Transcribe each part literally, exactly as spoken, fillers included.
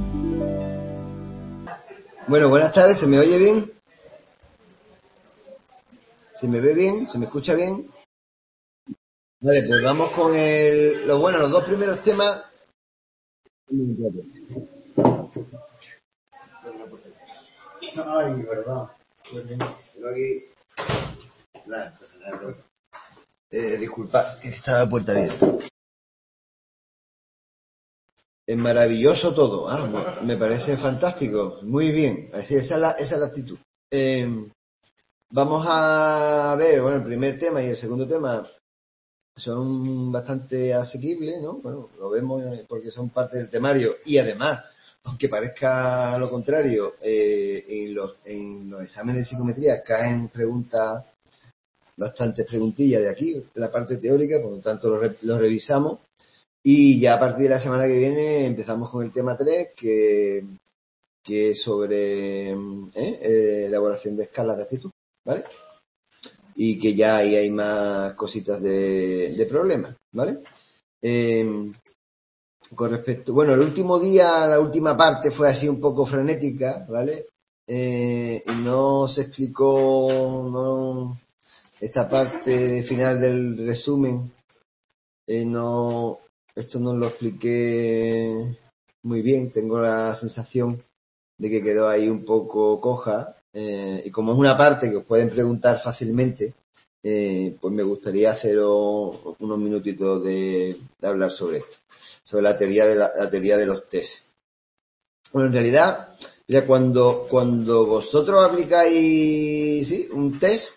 Bueno, buenas tardes, ¿se me oye bien? ¿Se me ve bien? ¿Se me escucha bien? Vale, pues vamos con el, lo bueno, los dos primeros temas. Ay, verdad. Tengo aquí. Nada, nada, eh, disculpad, que estaba la puerta abierta. Es maravilloso todo. Ah, me parece fantástico. Muy bien. Así, esa es la, esa es la actitud. Eh, vamos a ver, bueno, el primer tema y el segundo tema son bastante asequibles, ¿no? Bueno, lo vemos porque son parte del temario y además, aunque parezca lo contrario, eh, en, los, en los exámenes de psicometría caen preguntas, bastantes preguntillas de aquí, la parte teórica, por lo tanto lo, re, lo revisamos y ya a partir de la semana que viene empezamos con el tema tres, que, que es sobre ¿eh? elaboración de escalas de actitud, ¿vale? Y que ya ahí hay más cositas de, de problemas, ¿vale? Eh, con respecto, bueno, el último día, la última parte fue así un poco frenética, ¿vale? Eh, y no se explicó, no, esta parte final del resumen, eh, no, esto no lo expliqué muy bien, tengo la sensación de que quedó ahí un poco coja, eh, y como es una parte que os pueden preguntar fácilmente, eh, pues me gustaría haceros unos minutitos de, de hablar sobre esto, sobre la teoría de la, la teoría de los test. Bueno, en realidad, mira, cuando, cuando vosotros aplicáis, ¿sí? un test,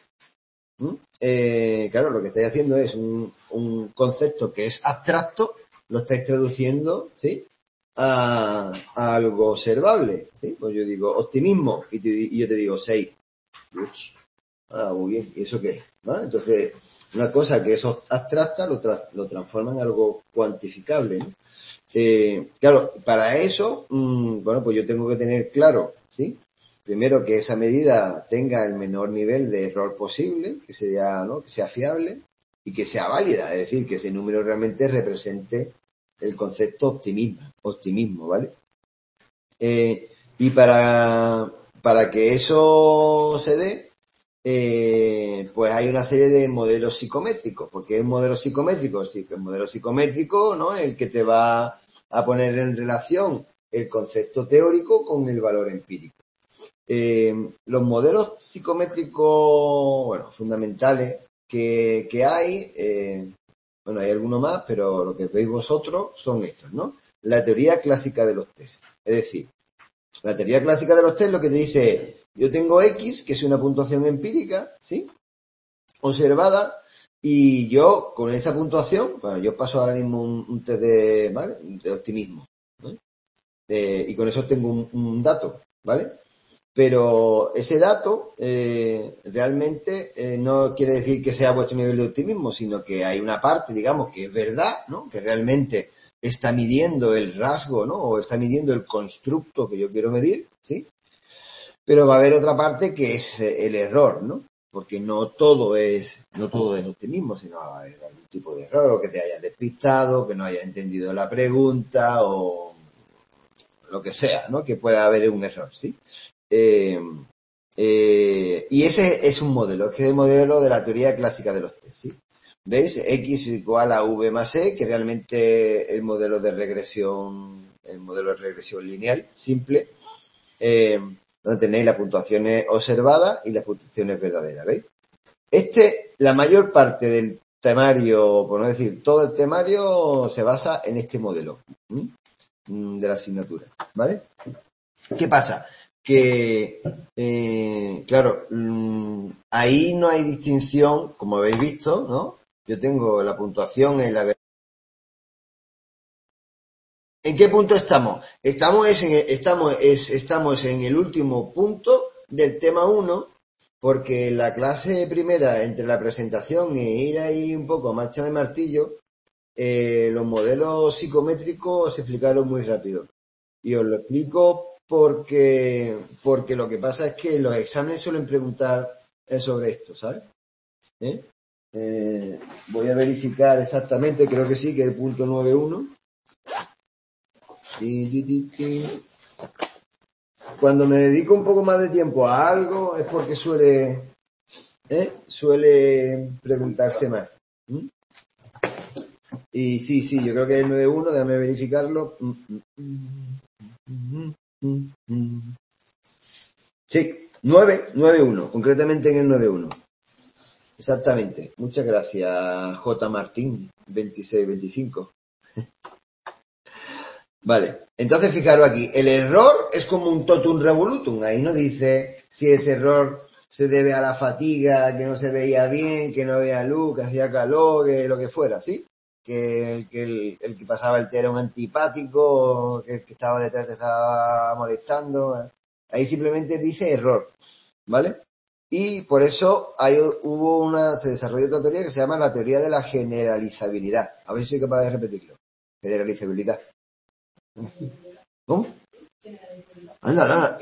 eh, claro, lo que estáis haciendo es un, un concepto que es abstracto, lo estáis traduciendo, ¿sí? A, a algo observable, ¿sí? Pues yo digo optimismo y, te, y yo te digo seis. Ah, muy bien, ¿y eso qué? ¿No? Entonces, una cosa que es abstracta lo, tra lo transforma en algo cuantificable, ¿no? Eh, claro, para eso, mmm, bueno, pues yo tengo que tener claro, ¿sí? Primero que esa medida tenga el menor nivel de error posible, que sea, ¿no? que sea fiable y que sea válida, es decir, que ese número realmente represente el concepto optimismo, optimismo, ¿vale? Eh, y para, para que eso se dé, eh, pues hay una serie de modelos psicométricos, porque el modelo psicométrico, sí, el modelo psicométrico, ¿no? El que te va a poner en relación el concepto teórico con el valor empírico. Eh, los modelos psicométricos, bueno, fundamentales que, que hay, eh, bueno, hay algunos más, pero lo que veis vosotros son estos, ¿no? La teoría clásica de los test. Es decir, la teoría clásica de los test lo que te dice es, yo tengo X, que es una puntuación empírica, ¿sí? Observada, y yo con esa puntuación, bueno, yo paso ahora mismo un, un test de, ¿vale? de optimismo, ¿no? Eh, y con eso tengo un, un dato, ¿vale? Pero ese dato eh, realmente eh, no quiere decir que sea vuestro nivel de optimismo, sino que hay una parte, digamos, que es verdad, ¿no? Que realmente está midiendo el rasgo, ¿no? O está midiendo el constructo que yo quiero medir, ¿sí? Pero va a haber otra parte que es el error, ¿no? Porque no todo es, no todo es optimismo, sino va a haber algún tipo de error, o que te hayas despistado, que no hayas entendido la pregunta, o lo que sea, ¿no? Que pueda haber un error, ¿sí? Eh, eh, y ese es un modelo, es que es el modelo de la teoría clásica de los test, ¿sí? ¿Veis? X igual a V más E, que realmente el modelo de regresión, el modelo de regresión lineal, simple, eh, donde tenéis las puntuaciones observadas y las puntuaciones verdaderas, ¿veis? Este, la mayor parte del temario, por no decir todo el temario, se basa en este modelo, ¿sí? De la asignatura, ¿vale? ¿Qué pasa? Que, eh, claro, mmm, ahí no hay distinción, como habéis visto, ¿no? Yo tengo la puntuación en la... ¿En qué punto estamos? Estamos, es en, estamos, es, estamos en el último punto del tema uno, porque la clase primera, entre la presentación e ir ahí un poco a marcha de martillo, eh, los modelos psicométricos se explicaron muy rápido. Y os lo explico porque, porque lo que pasa es que los exámenes suelen preguntar sobre esto, ¿sabes? ¿Eh? Eh, voy a verificar exactamente, creo que sí, que es el punto nueve uno. cuando me dedico un poco más de tiempo a algo es porque suele, ¿eh? suele preguntarse más. ¿Mm? Y sí, sí, yo creo que es nueve uno, déjame verificarlo. Sí, nueve, nueve uno, concretamente en el nueve uno. Exactamente. Muchas gracias, J. Martín, veintiséis veinticinco. Vale, entonces fijaros aquí, el error es como un totum revolutum, ahí no dice si ese error se debe a la fatiga, que no se veía bien, que no había luz, que hacía calor, que lo que fuera, ¿sí? Que el que, el, el que pasaba el té era un antipático, que el que estaba detrás te estaba molestando, ahí simplemente dice error, ¿vale? Y por eso hay, hubo una, se desarrolló otra teoría que se llama la teoría de la generalizabilidad, a ver si soy capaz de repetirlo, generalizabilidad. ¿Cómo? Anda, anda.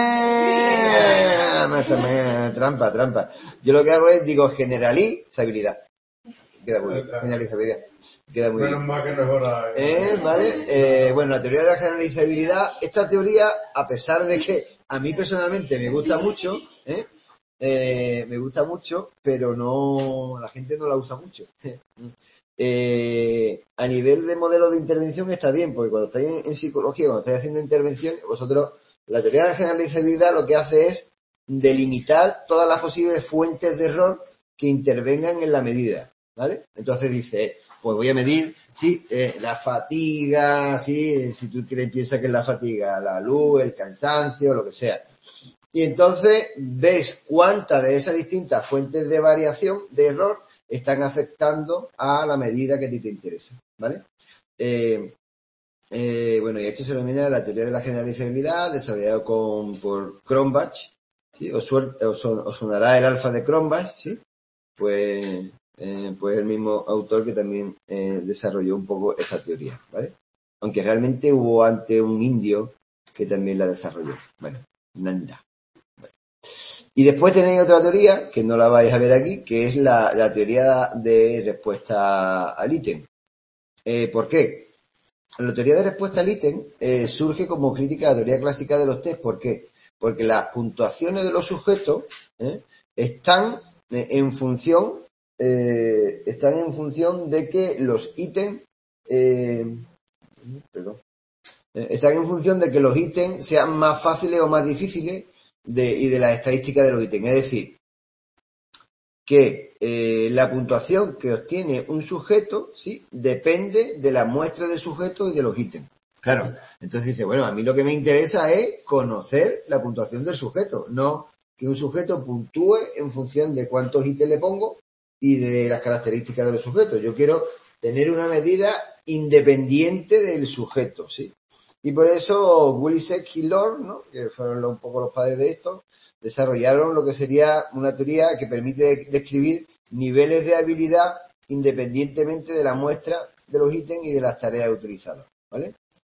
¡Ah! Trampa, trampa. Yo lo que hago es, digo, generalizabilidad. Queda muy bien. Generalizabilidad. Queda muy bien. Menos mal que no es hora. Eh, ¿vale? Eh, bueno, la teoría de la generalizabilidad, esta teoría, a pesar de que a mí personalmente me gusta mucho, ¿eh? Eh, me gusta mucho, pero no, la gente no la usa mucho. Eh, a nivel de modelo de intervención está bien, porque cuando estáis en, en psicología, cuando estáis haciendo intervención, vosotros, la teoría de generalizabilidad lo que hace es delimitar todas las posibles fuentes de error que intervengan en la medida, ¿vale? Entonces dice, pues voy a medir, sí, eh, la fatiga, sí, si tú quieres, piensas que es la fatiga, la luz, el cansancio, lo que sea. Y entonces ves cuántas de esas distintas fuentes de variación, de error, están afectando a la medida que a ti te interesa, ¿vale? Eh, eh, bueno, y esto se denomina la teoría de la generalizabilidad, desarrollado con, por Cronbach, ¿sí? Os, suel, os, os sonará el alfa de Cronbach, ¿sí? Pues, eh, pues el mismo autor que también eh, desarrolló un poco esta teoría, ¿vale? Aunque realmente hubo antes un indio que también la desarrolló. Bueno, Nanda. Y después tenéis otra teoría, que no la vais a ver aquí, que es la, la teoría de respuesta al ítem. Eh, ¿Por qué? La teoría de respuesta al ítem eh, surge como crítica a la teoría clásica de los test. ¿Por qué? Porque las puntuaciones de los sujetos eh, están eh, en función eh, están en función de que los ítems eh, perdón, eh, están en función de que los ítems sean más fáciles o más difíciles de, y de las estadísticas de los ítems. Es decir, que eh, la puntuación que obtiene un sujeto, ¿sí?, depende de la muestra de sujetos y de los ítems. Claro. Entonces dice, bueno, a mí lo que me interesa es conocer la puntuación del sujeto, no que un sujeto puntúe en función de cuántos ítems le pongo y de las características de los sujetos. Yo quiero tener una medida independiente del sujeto, ¿sí? Y por eso Wilczek y Lord, ¿no?, que fueron un poco los padres de esto, desarrollaron lo que sería una teoría que permite describir niveles de habilidad independientemente de la muestra de los ítems y de las tareas utilizadas, ¿vale?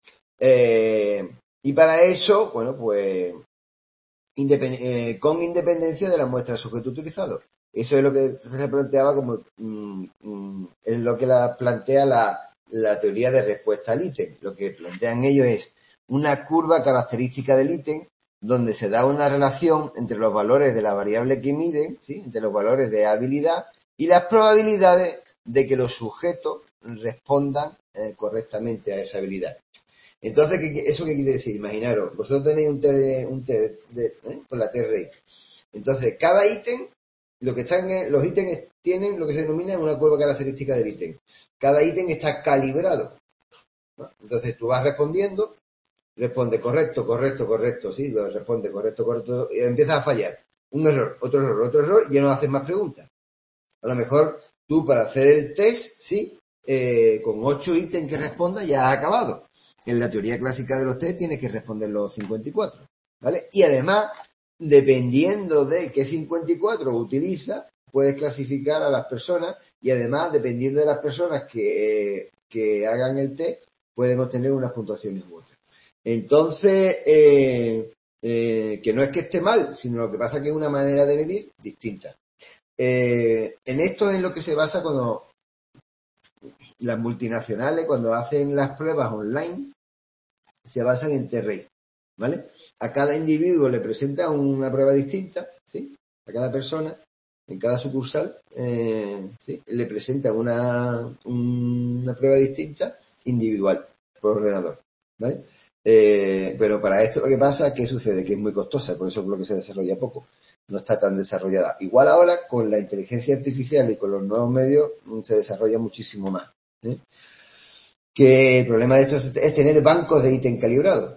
Eh, y para eso, bueno, pues independ eh, con independencia de la muestra del sujeto utilizado. Eso es lo que se planteaba como mm, mm, es lo que la plantea la, la teoría de respuesta al ítem. Lo que plantean ellos es una curva característica del ítem donde se da una relación entre los valores de la variable que miden, ¿sí?, entre los valores de habilidad y las probabilidades de que los sujetos respondan eh, correctamente a esa habilidad. Entonces, ¿qué, ¿eso qué quiere decir? Imaginaros, vosotros tenéis un test de, un test de, ¿eh? con la T-Rate. Entonces, cada ítem, lo que están en, los ítems tienen lo que se denomina una curva característica del ítem. Cada ítem está calibrado, ¿no? Entonces, tú vas respondiendo, responde correcto, correcto, correcto, sí, lo responde correcto, correcto, y empiezas a fallar. Un error, otro error, otro error, y ya no haces más preguntas. A lo mejor tú, para hacer el test, sí, eh, con ocho ítems que respondas ya has acabado. En la teoría clásica de los test tienes que responder los cincuenta y cuatro, ¿vale? Y además, dependiendo de qué cincuenta y cuatro utiliza, puedes clasificar a las personas y además, dependiendo de las personas que, eh, que hagan el test, pueden obtener unas puntuaciones u otras. Entonces, eh, eh, que no es que esté mal, sino lo que pasa es que es una manera de medir distinta. Eh, en esto es lo que se basa cuando las multinacionales, cuando hacen las pruebas online, se basan en T-Rate, ¿vale? A cada individuo le presenta una prueba distinta, ¿sí? A cada persona, en cada sucursal, eh, ¿sí? Le presenta una, una prueba distinta individual por ordenador, ¿vale? Eh, pero para esto lo que pasa, ¿qué sucede? Que es muy costosa, por eso es lo que se desarrolla poco. No está tan desarrollada. Igual ahora, con la inteligencia artificial y con los nuevos medios, se desarrolla muchísimo más, ¿eh? Que el problema de esto es, es tener bancos de ítem calibrados.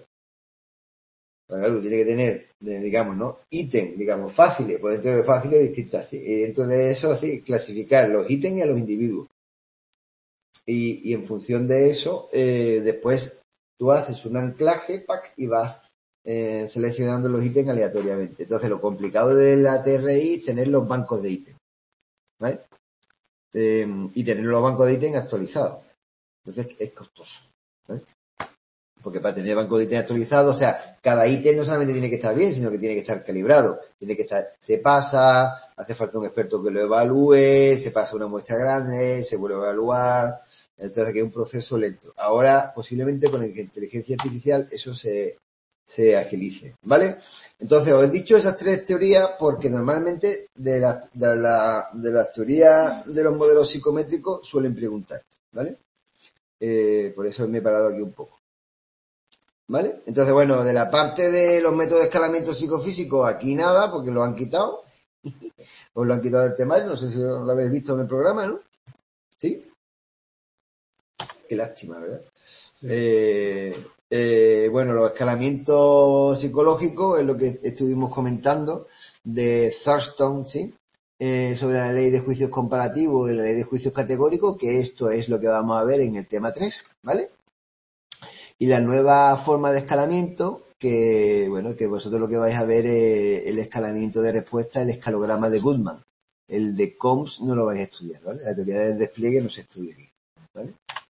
Claro, tiene que tener, digamos, ¿no? Ítem, digamos, fáciles, pues dentro de fáciles distintas, ¿sí? Y dentro de eso, sí, clasificar los ítems y a los individuos. Y, y en función de eso, eh, después tú haces un anclaje, pack, y vas eh, seleccionando los ítems aleatoriamente. Entonces, lo complicado de la T R I es tener los bancos de ítems, ¿vale? Eh, y tener los bancos de ítems actualizados. Entonces, es costoso, ¿vale? Porque para tener banco de ítems actualizado, o sea, cada ítem no solamente tiene que estar bien, sino que tiene que estar calibrado. Tiene que estar, se pasa, hace falta un experto que lo evalúe, se pasa una muestra grande, se vuelve a evaluar. Entonces, que es un proceso lento. Ahora, posiblemente con la inteligencia artificial, eso se, se agilice, ¿vale? Entonces, os he dicho esas tres teorías porque normalmente de, la, de, la, de las teorías de los modelos psicométricos suelen preguntar, ¿vale? Eh, por eso me he parado aquí un poco. ¿Vale? Entonces, bueno, de la parte de los métodos de escalamiento psicofísico, aquí nada, porque lo han quitado. Os lo han quitado del temario, no sé si lo habéis visto en el programa, ¿no? ¿Sí? Qué lástima, ¿verdad? Sí. Eh, eh, bueno, los escalamientos psicológicos es lo que estuvimos comentando de Thurston, ¿sí? Eh, sobre la ley de juicios comparativos y la ley de juicios categóricos, que esto es lo que vamos a ver en el tema tres, ¿vale? Y la nueva forma de escalamiento, que bueno, que vosotros lo que vais a ver es el escalamiento de respuesta, el escalograma de Goodman. El de Combs no lo vais a estudiar, ¿vale? La teoría del despliegue no se estudia aquí, ¿vale?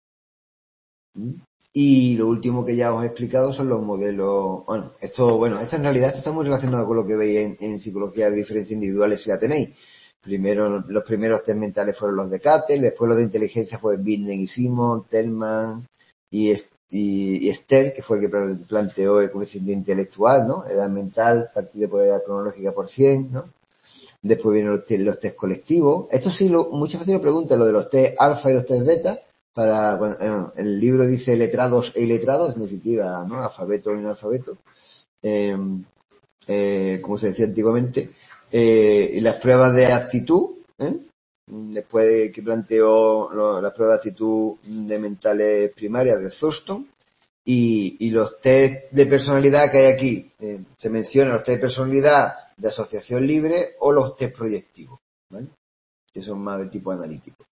Y lo último que ya os he explicado son los modelos, bueno, esto, bueno, esto en realidad esto está muy relacionado con lo que veis en, en psicología de diferencias individuales si la tenéis. Primero, los primeros test mentales fueron los de Cattell, después los de inteligencia fue Billner y Simon, Tellman y este Y, y Stern, que fue el que planteó el coeficiente intelectual, ¿no? Edad mental, partido por edad cronológica por cien, ¿no? Después vienen los, los test colectivos. Esto sí, lo, muchas veces lo preguntan, lo de los test alfa y los test beta, para, bueno, eh, el libro dice letrados e iletrados, en definitiva, ¿no? Alfabeto o inalfabeto, eh, eh, como se decía antiguamente, eh, y las pruebas de actitud, ¿eh? Después de que planteó lo, las pruebas de actitud de mentales primarias de Thurston y, y los test de personalidad que hay aquí, eh, se mencionan los test de personalidad de asociación libre o los test proyectivos, ¿vale? Que son más de tipo analítico.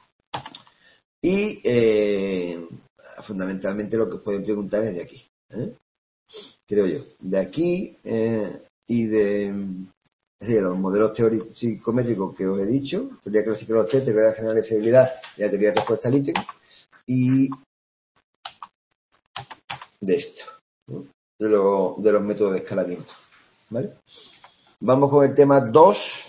Y eh, fundamentalmente lo que os pueden preguntar es de aquí, ¿eh? Creo yo, de aquí eh, y de Es decir, los modelos teóricos psicométricos que os he dicho, teoría clásica de los test, teoría general de fiabilidad y la teoría de respuesta al ítem, y de esto, ¿no? de, lo, de los métodos de escalamiento, ¿vale? Vamos con el tema dos,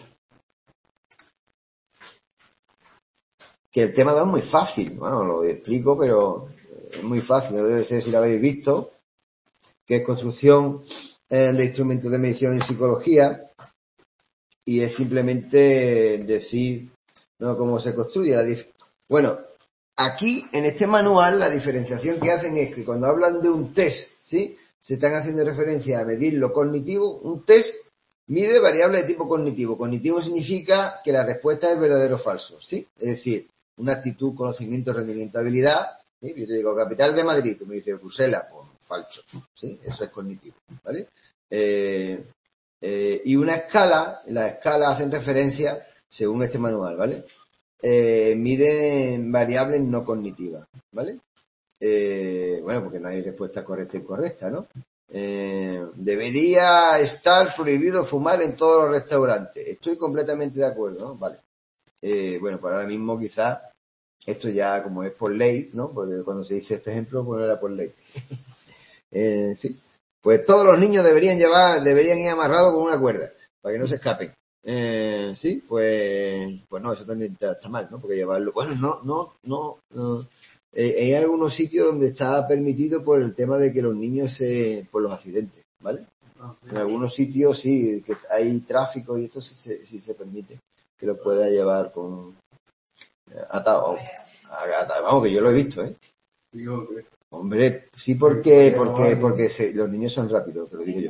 que el tema dos es muy fácil, bueno, lo explico, pero es muy fácil, no debe ser si lo habéis visto, que es construcción eh, de instrumentos de medición en psicología. Y es simplemente decir, ¿no?, cómo se construye la dif- Bueno, aquí, en este manual, la diferenciación que hacen es que cuando hablan de un test, ¿sí?, se están haciendo referencia a medir lo cognitivo. Un test mide variables de tipo cognitivo. Cognitivo significa que la respuesta es verdadero o falso, ¿sí? Es decir, una actitud, conocimiento, rendimiento, habilidad, ¿sí? Yo te digo, capital de Madrid, tú me dices Bruselas, pues falso, ¿sí? Eso es cognitivo, ¿vale? Eh... Eh, y una escala, las escalas hacen referencia, según este manual, ¿vale? Eh, miden variables no cognitivas, ¿vale? Eh, bueno, porque no hay respuesta correcta e incorrecta, ¿no? Eh, debería estar prohibido fumar en todos los restaurantes. Estoy completamente de acuerdo, ¿no? Vale. Eh, bueno, pues ahora mismo quizás esto ya como es por ley, ¿no? Porque cuando se dice este ejemplo, pues no era por ley. eh, sí. Pues todos los niños deberían llevar, deberían ir amarrados con una cuerda, para que no se escapen. Eh, sí, pues, pues no, eso también está, está mal, ¿no? Porque llevarlo, bueno, no, no, no, no. Eh, hay algunos sitios donde está permitido por el tema de que los niños se, por los accidentes, ¿vale? En algunos sitios sí, que hay tráfico y esto sí se, sí se permite que lo pueda llevar con atado, atado, vamos, que yo lo he visto, ¿eh? Hombre, sí, porque, porque, porque se, los niños son rápidos, te lo digo yo.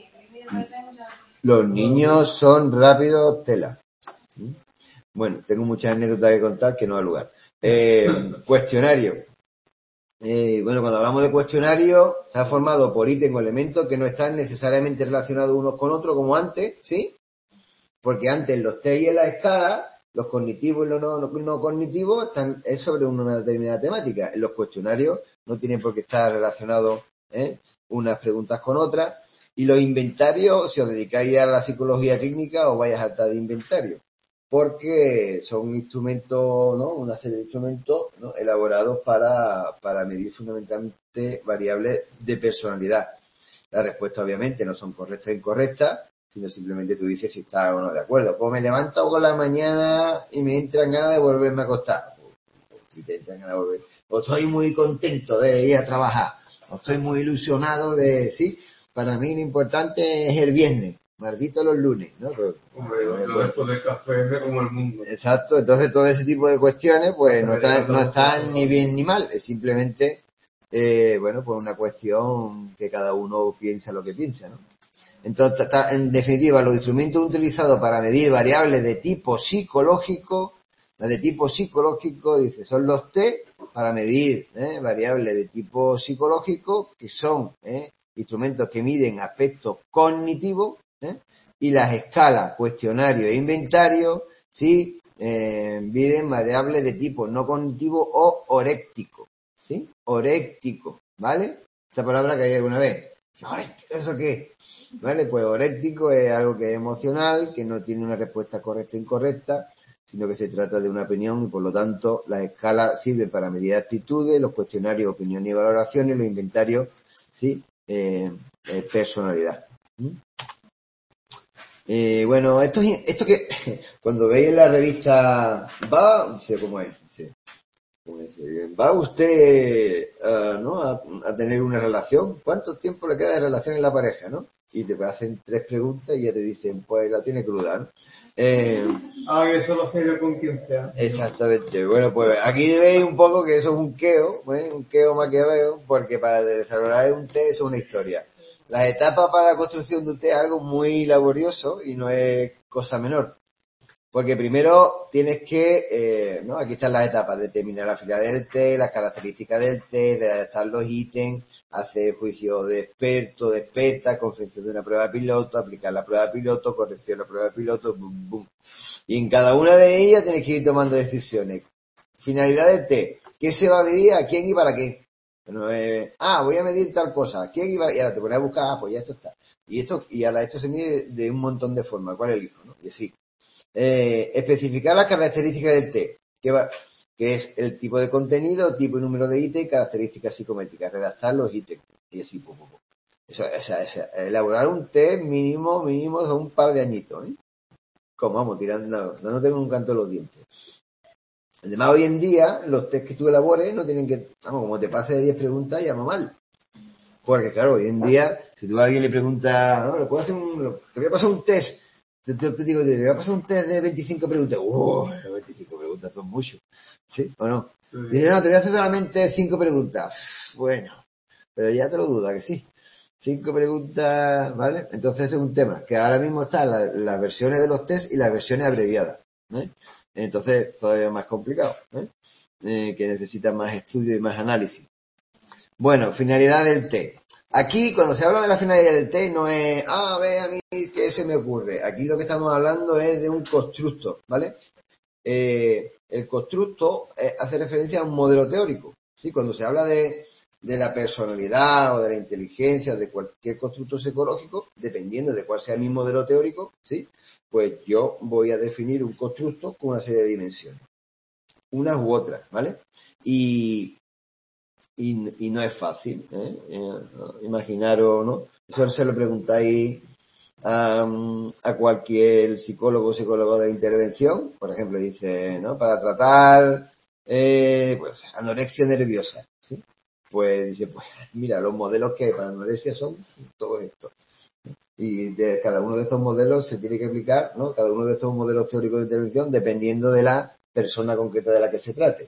Los niños son rápidos, tela. Bueno, tengo muchas anécdotas que contar que no hay lugar. Eh, cuestionario. Eh, bueno, cuando hablamos de cuestionario, se ha formado por ítem o elementos que no están necesariamente relacionados unos con otros como antes, ¿sí? Porque antes los test y en la escala, los cognitivos y los no, no, no cognitivos están, es sobre una determinada temática. En los cuestionarios no tienen por qué estar relacionados, ¿eh? unas preguntas con otras. Y los inventarios, si os dedicáis a la psicología clínica, os vais a hartar de inventarios. Porque son instrumentos, ¿no? Una serie de instrumentos, ¿no? elaborados para, para medir fundamentalmente variables de personalidad. Las respuestas obviamente no son correctas e incorrectas, sino simplemente tú dices si estás o no de acuerdo. Pues me levanto por la mañana y me entran ganas de volverme a acostar. O si te entran ganas de volver. O estoy muy contento de ir a trabajar. O estoy muy ilusionado de, sí, para mí lo importante es el viernes. Maldito los lunes, ¿no? Pues, Hombre, yo, yo después del café me como el mundo. Exacto, entonces todo ese tipo de cuestiones pues no están, no están ni bien ni mal, es simplemente, eh, bueno, pues una cuestión que cada uno piensa lo que piensa, ¿no? Entonces, en definitiva, los instrumentos utilizados para medir variables de tipo psicológico, las de tipo psicológico, dice, son los test para medir ¿eh? variables de tipo psicológico, que son ¿eh? instrumentos que miden aspectos cognitivos, ¿eh? y las escalas, cuestionario e inventario, sí, eh, miden variables de tipo no cognitivo o oréctico, ¿sí? Oréctico, ¿vale? Esta palabra que hay alguna vez. ¿Eso qué? ¿Vale? Pues oréctico es algo que es emocional, que no tiene una respuesta correcta o incorrecta, sino que se trata de una opinión y por lo tanto las escalas sirven para medir actitudes, los cuestionarios, opiniones y valoraciones, los inventarios, sí, eh, eh, personalidad. ¿Mm? Eh, bueno, esto, esto que cuando veis en la revista va, no sé cómo es, sí. ¿Va usted uh, ¿no? a, a tener una relación? ¿Cuánto tiempo le queda de relación en la pareja, no? Y te hacen tres preguntas y ya te dicen, pues la tiene cruda, ¿no? Eh, ah, que eso lo hace yo con quince años. Exactamente. Bueno, pues aquí veis un poco que eso es un queo, ¿eh? Un queo maquiaveo, porque para desarrollar un té es una historia. Las etapas para la construcción de un té es algo muy laborioso y no es cosa menor. Porque primero tienes que, eh, ¿no? Aquí están las etapas, determinar la fila del té, las características del té, redactar los ítems, hacer juicio de experto, de experta, confección de una prueba piloto, aplicar la prueba piloto, corrección de la prueba piloto, boom, boom. Y en cada una de ellas tienes que ir tomando decisiones. Finalidad del té, ¿qué se va a medir, a quién y para qué? Bueno, eh, ah, voy a medir tal cosa, ¿quién y para qué? Y ahora te pones a buscar, ah, pues ya esto está. Y esto, y ahora esto se mide de un montón de formas, ¿cuál elijo, no? Y así. Eh, especificar las características del té, que, va, que es el tipo de contenido, tipo y número de ítem, características psicométricas, redactar los ítems, y así, pum, pum, pum. Eso, esa, esa, elaborar un té mínimo, mínimo, son un par de añitos, ¿eh? Como vamos, tirando, dándote un canto en los dientes. Además, hoy en día, los test que tú elabores no tienen que, vamos, como te pase de diez preguntas, llama mal. Porque, claro, hoy en día, si tú a alguien le preguntas, no, ¿le puedo hacer un, te voy a pasar un test? Te, te, te digo, te voy a pasar un test de veinticinco preguntas. ¡Uh! veinticinco preguntas son mucho. ¿Sí o no? Sí. Dice, no, te voy a hacer solamente cinco preguntas. Bueno, pero ya te lo duda que sí. Cinco preguntas, ¿vale? Entonces es un tema que ahora mismo están la, las versiones de los test y las versiones abreviadas, ¿eh? Entonces todavía más complicado, ¿eh? Eh, que necesita más estudio y más análisis. Bueno, finalidad del test. Aquí, cuando se habla de la finalidad del test, no es, ah, ve a mí qué se me ocurre. Aquí lo que estamos hablando es de un constructo, ¿vale? Eh, el constructo eh, hace referencia a un modelo teórico, ¿sí? Cuando se habla de, de la personalidad o de la inteligencia, de cualquier constructo psicológico, dependiendo de cuál sea mi modelo teórico, ¿sí? Pues yo voy a definir un constructo con una serie de dimensiones. Unas u otras, ¿vale? Y... Y, y no es fácil, ¿eh? Eh, imaginaros, ¿no? Eso se lo preguntáis a, a cualquier psicólogo o psicólogo de intervención, por ejemplo, dice, ¿no? Para tratar, eh, pues, anorexia nerviosa, ¿sí? pues dice, pues mira, los modelos que hay para anorexia son todos estos. Y de cada uno de estos modelos se tiene que aplicar, ¿no? Cada uno de estos modelos teóricos de intervención dependiendo de la persona concreta de la que se trate.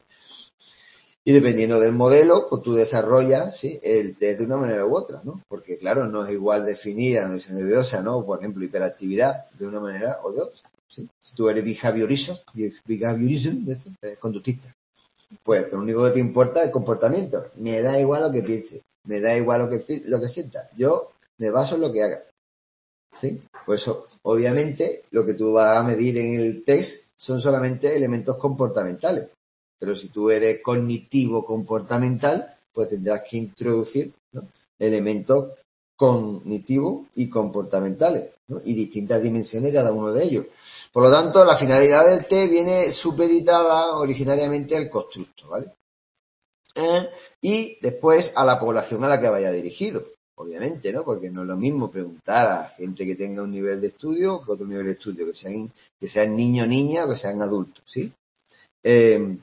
Y dependiendo del modelo, pues tú desarrollas, ¿sí?, el test de una manera u otra, ¿no? Porque claro, no es igual definir anorexia nerviosa, ¿no? Por ejemplo, hiperactividad de una manera o de otra, ¿sí? Si tú eres behaviorism, behaviorism, de esto, eres conductista. Pues lo único que te importa es el comportamiento. Me da igual lo que piense, me da igual lo que lo que sienta. Yo me baso en lo que haga. ¿Sí? Pues eso, obviamente, lo que tú vas a medir en el test son solamente elementos comportamentales. Pero si tú eres cognitivo-comportamental, pues tendrás que introducir, ¿no?, elementos cognitivos y comportamentales, ¿no?, y distintas dimensiones cada uno de ellos. Por lo tanto, la finalidad del test viene supeditada originariamente al constructo, ¿vale? Eh, y después a la población a la que vaya dirigido, obviamente, ¿no? Porque no es lo mismo preguntar a gente que tenga un nivel de estudio que otro nivel de estudio, que sean, que sean niños o niñas o que sean adultos, ¿sí? Eh,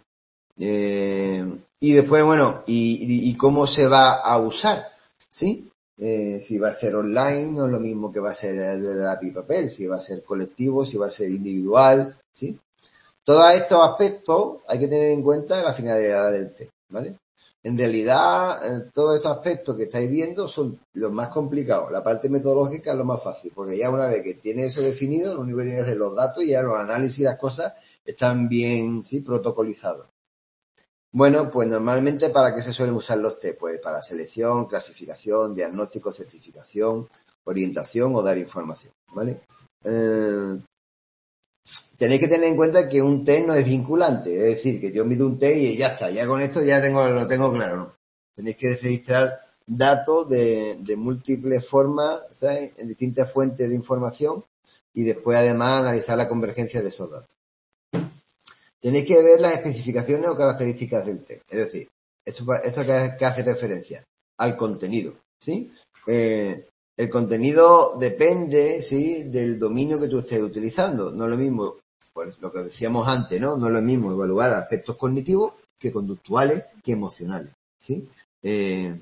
eh, y después, bueno, y, y, y cómo se va a usar, ¿sí? Eh, si va a ser online, no es lo mismo que va a ser de lápiz y papel, si va a ser colectivo, si va a ser individual, ¿sí? Todos estos aspectos hay que tener en cuenta la finalidad del test, ¿vale? En realidad, eh, todos estos aspectos que estáis viendo son los más complicados. La parte metodológica es lo más fácil, porque ya una vez que tiene eso definido, lo único que tiene que hacer los datos y ya los análisis y las cosas están bien, sí, protocolizados. Bueno, pues normalmente ¿para qué se suelen usar los test? Pues para selección, clasificación, diagnóstico, certificación, orientación o dar información, ¿vale? Eh, tenéis que tener en cuenta que un test no es vinculante, es decir, que yo mido un test y ya está, ya con esto ya tengo, lo tengo claro, ¿no? Tenéis que registrar datos de, de múltiples formas, ¿sabes?, en distintas fuentes de información y después además analizar la convergencia de esos datos. Tenéis que ver las especificaciones o características del test. Es decir, esto, esto que, que hace referencia al contenido, ¿sí? Eh, el contenido depende, ¿sí?, del dominio que tú estés utilizando. No es lo mismo, pues lo que decíamos antes, ¿no? No es lo mismo evaluar aspectos cognitivos que conductuales que emocionales, ¿sí? Eh,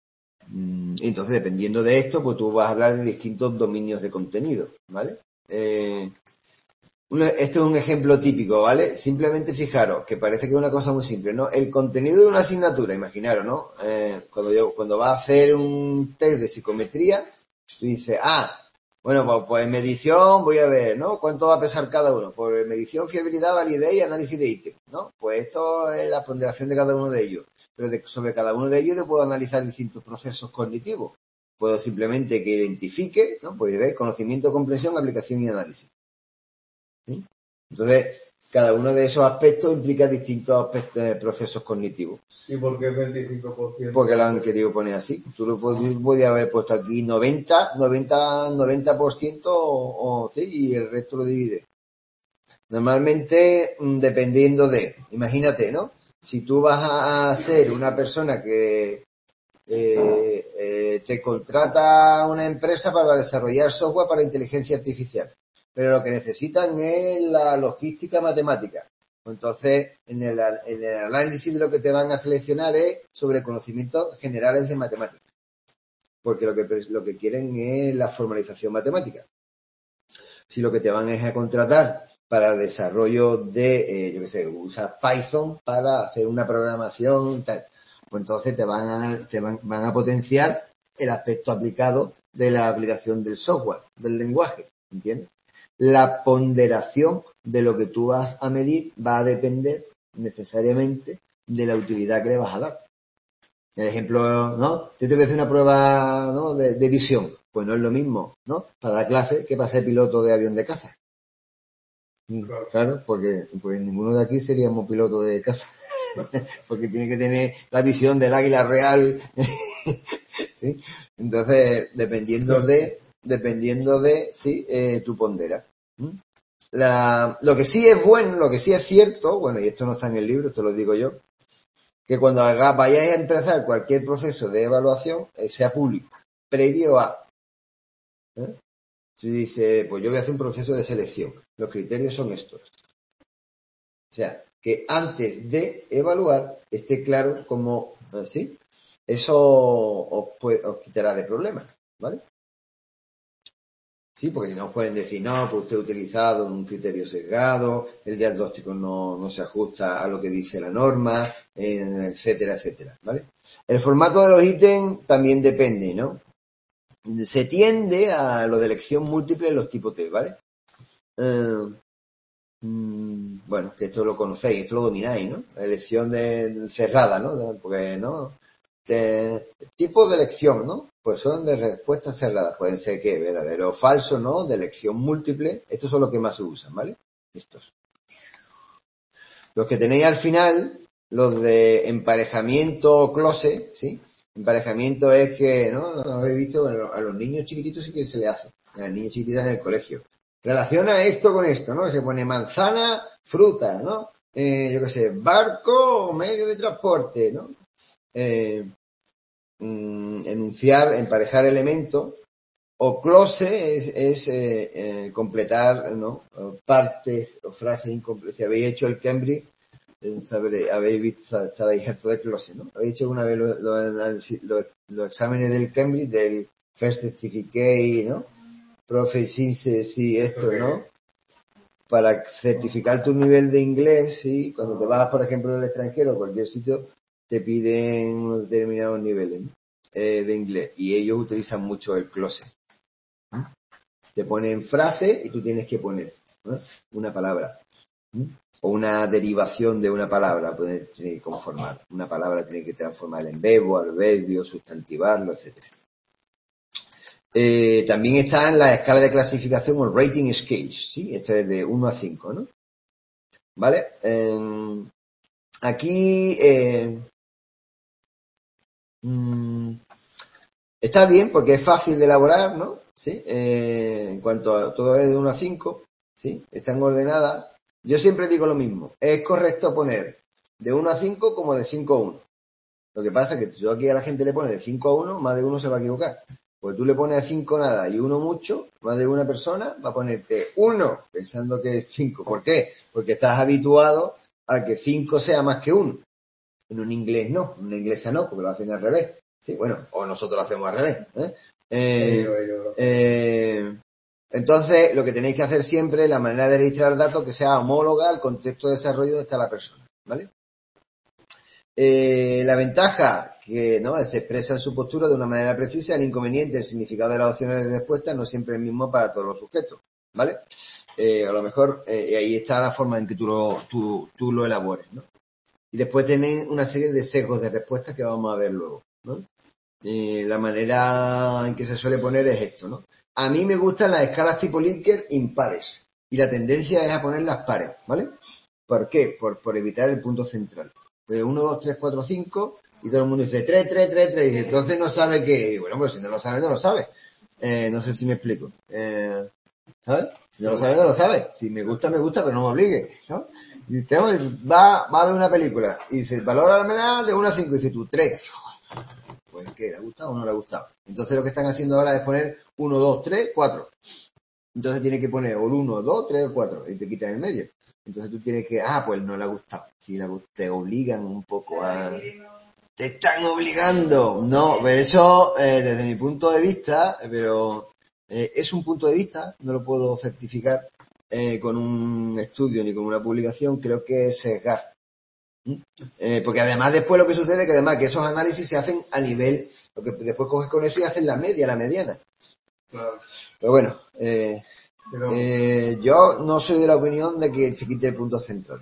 entonces, dependiendo de esto, pues tú vas a hablar de distintos dominios de contenido, ¿vale? Eh, Este es un ejemplo típico, ¿vale? Simplemente fijaros, que parece que es una cosa muy simple, ¿no? El contenido de una asignatura, imaginaros, ¿no? Eh, cuando yo, cuando vas a hacer un test de psicometría, tú dices, ah, bueno, pues, pues en medición voy a ver, ¿no? ¿Cuánto va a pesar cada uno? Por medición, fiabilidad, validez y análisis de ítem, ¿no? Pues esto es la ponderación de cada uno de ellos. Pero de, sobre cada uno de ellos te puedo analizar distintos procesos cognitivos. Puedo simplemente que identifique, ¿no? Pues ver conocimiento, comprensión, aplicación y análisis. ¿Sí? Entonces, cada uno de esos aspectos implica distintos aspectos, eh, procesos cognitivos. ¿Y por qué veinticinco por ciento? Porque lo han querido poner así. Tú lo podías haber puesto aquí noventa, noventa, noventa por ciento o, o sí, y el resto lo divide. Normalmente, dependiendo de, imagínate, ¿no? Si tú vas a ser una persona que eh, eh, te contrata una empresa para desarrollar software para inteligencia artificial, pero lo que necesitan es la logística matemática. Entonces, en el, en el análisis de lo que te van a seleccionar es sobre conocimientos generales de matemáticas, porque lo que, lo que quieren es la formalización matemática. Si lo que te van es a contratar para el desarrollo de, eh, yo qué sé, usas Python para hacer una programación, tal, pues entonces te van a, te van, van a potenciar el aspecto aplicado de la aplicación del software, del lenguaje, ¿entiendes? La ponderación de lo que tú vas a medir va a depender necesariamente de la utilidad que le vas a dar. El ejemplo, ¿no? Yo tengo que hacer una prueba, ¿no?, de, de visión. Pues no es lo mismo, ¿no?, para dar clase que para ser piloto de avión de caza. Claro, claro, porque pues ninguno de aquí seríamos pilotos de caza. Porque tiene que tener la visión del águila real. ¿Sí? Entonces, dependiendo de, dependiendo de, sí, eh, tu pondera. La, lo que sí es bueno, lo que sí es cierto, bueno, y esto no está en el libro, esto lo digo yo, que cuando haga, vayáis a empezar cualquier proceso de evaluación, eh, sea público, previo a, ¿eh? Si dice, pues yo voy a hacer un proceso de selección, los criterios son estos. O sea, que antes de evaluar esté claro cómo, ¿sí?, eso os, puede, os quitará de problemas, ¿vale? Sí, porque si no os pueden decir, no, pues usted ha utilizado un criterio sesgado, el diagnóstico no, no se ajusta a lo que dice la norma, eh, etcétera, etcétera, ¿vale? El formato de los ítems también depende, ¿no? Se tiende a lo de elección múltiple en los tipos T, ¿vale? Eh, mm, bueno, que esto lo conocéis, esto lo domináis, ¿no? La elección de, cerrada, ¿no? Porque, ¿no? De, tipos de elección, ¿no? Pues son de respuestas cerradas. Pueden ser que verdadero o falso, ¿no? De elección múltiple. Estos son los que más se usan, ¿vale? Estos. Los que tenéis al final, los de emparejamiento close, ¿sí? Emparejamiento es que, ¿no? Habéis visto, bueno, a los niños chiquititos sí que se le hace. A las niñas chiquititas en el colegio. Relaciona esto con esto, ¿no? Se pone manzana, fruta, ¿no? Eh, yo qué sé, barco, medio de transporte, ¿no? Eh, mm, enunciar, emparejar elementos, o close es, es eh, eh, completar, ¿no? Partes o frases incompletas. Si habéis hecho el Cambridge, eh, sabréis, habéis visto, estaréis harto de close, ¿no? Habéis hecho alguna vez los lo, lo, lo exámenes del Cambridge, del First Certificate, ¿no? Proficiency, sí, esto, ¿no? Para certificar tu nivel de inglés, ¿sí? Cuando te vas, por ejemplo, al extranjero o cualquier sitio, te piden unos determinados niveles, ¿no? eh, de inglés, y ellos utilizan mucho el close. ¿Mm? Te ponen frase y tú tienes que poner, ¿no? Una palabra, ¿Mm? O una derivación de una palabra, pues tiene que conformar. Una palabra tiene que transformar en verbo, adverbio, sustantivarlo, etcétera. Eh, también está en la escala de clasificación o rating scales, ¿sí? Esto es de uno a cinco, ¿no? ¿Vale? Eh, aquí eh, mmm, está bien porque es fácil de elaborar, ¿no? ¿Sí? Eh, en cuanto a todo es de uno a cinco, ¿sí? Están ordenadas. Yo siempre digo lo mismo. Es correcto poner de uno a cinco como de cinco a uno. Lo que pasa es que yo aquí a la gente le pone de cinco a uno, más de uno se va a equivocar. Pues tú le pones a cinco nada y uno mucho, más de una persona va a ponerte uno pensando que es cinco. ¿Por qué? Porque estás habituado a que cinco sea más que uno. En un inglés no, en una inglesa no, porque lo hacen al revés. Sí, bueno, o nosotros lo hacemos al revés. ¿eh? Eh, eh, entonces, lo que tenéis que hacer siempre es la manera de registrar datos que sea homóloga al contexto de desarrollo donde está la persona, ¿vale? Eh, la ventaja que no se expresa en su postura de una manera precisa, el inconveniente, el significado de las opciones de respuesta no siempre es el mismo para todos los sujetos, ¿vale? Eh, a lo mejor eh, ahí está la forma en que tú lo, tú, tú lo elabores, ¿no? Y después tenéis una serie de sesgos de respuestas que vamos a ver luego, ¿no? Eh, la manera en que se suele poner es esto, ¿no? A mí me gustan las escalas tipo Likert impares y la tendencia es a ponerlas pares, ¿vale? ¿Por qué? Por, por evitar el punto central. Pues uno, dos, tres, cuatro, cinco y todo el mundo dice tres, tres, tres, tres y dice, entonces no sabe qué. Y bueno, pues si no lo sabe, no lo sabe. Eh, no sé si me explico. Eh, ¿Sabes? Si no lo sabe, no lo sabe. Si me gusta, me gusta, pero no me obligue, ¿no? Y tenemos, va, va a ver una película y dice, valora la de uno a cinco y dice tú, tres. Pues ¿qué? ¿Le ha gustado o no le ha gustado? Entonces lo que están haciendo ahora es poner uno, dos, tres, cuatro. Entonces tiene que poner o el uno, dos, tres o cuatro y te quitan el medio. Entonces tú tienes que, ah, pues no le ha gustado. Si le, te obligan un poco a... Te están obligando. No, pero eso eh, desde mi punto de vista, pero eh, es un punto de vista, no lo puedo certificar eh, con un estudio ni con una publicación, creo que es sesgar. Eh, porque además después lo que sucede es que además que esos análisis se hacen a nivel, lo que después coges con eso y haces la media, la mediana. Claro. Pero bueno, eh, Pero... eh, yo no soy de la opinión de que se quite el punto central.